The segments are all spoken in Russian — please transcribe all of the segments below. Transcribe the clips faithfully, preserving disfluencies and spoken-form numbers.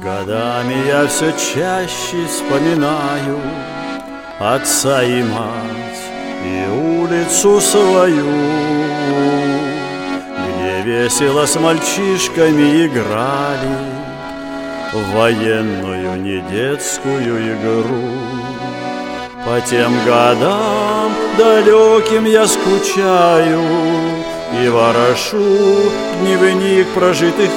Годами я все чаще вспоминаю отца и мать и улицу свою, где весело с мальчишками играли в военную не детскую игру. По тем годам далеким я скучаю и ворошу дневник прожитых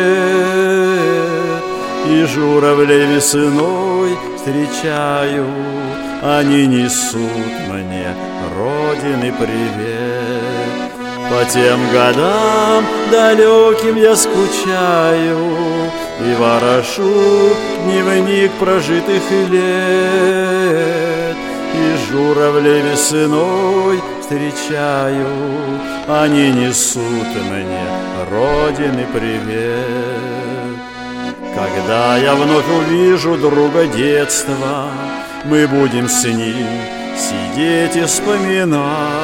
лет, и журавлей весной встречаю, они несут мне Родины привет. По тем годам далеким я скучаю и ворошу дневник прожитых лет, и журавлей весной встречаю, они несут мне Родины привет. Когда я вновь увижу друга детства, мы будем с ним сидеть и вспоминать,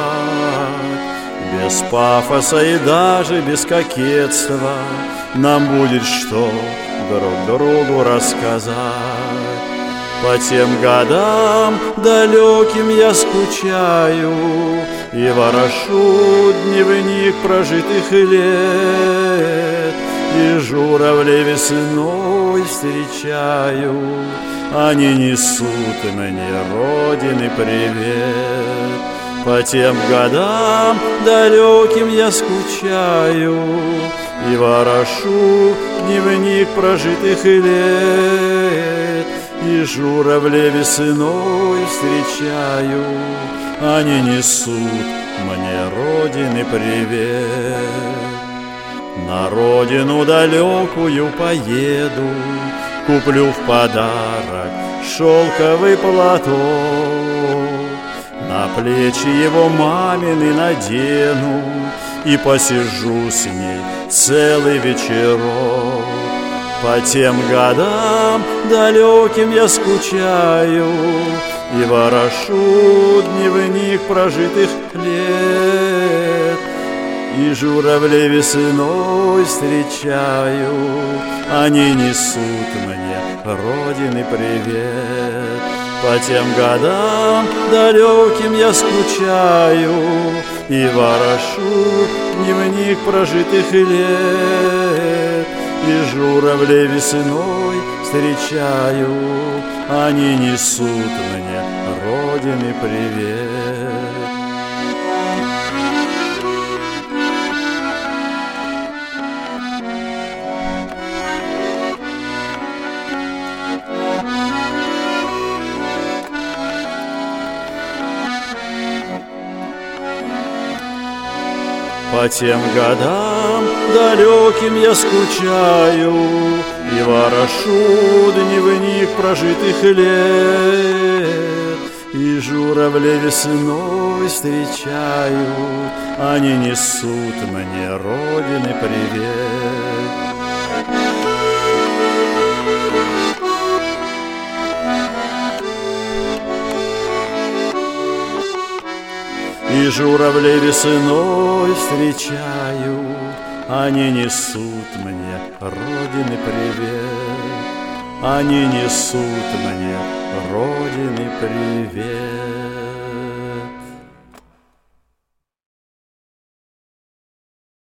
без пафоса и даже без кокетства нам будет что друг другу рассказать. По тем годам далеким я скучаю и ворошу дневник прожитых лет, и журавлей весной встречаю, они несут мне Родины привет. По тем годам далеким я скучаю и ворошу дневник прожитых лет, и журавлей весной встречаю, они несут мне Родины привет. На родину далекую поеду, куплю в подарок шелковый платок, на плечи его мамины надену и посижу с ней целый вечерок. По тем годам далеким я скучаю и ворошу дневник прожитых лет, и журавлей весной встречаю, они несут мне Родины привет. По тем годам далеким я скучаю и ворошу дневник прожитых лет, и журавлей весной встречаю, они несут мне Родины привет. По тем годам далеким я скучаю и ворошу дневник прожитых лет, и журавлей весной встречаю, они несут мне Родины привет. И журавлей весной встречаю, они несут мне Родины привет, они несут мне Родины привет.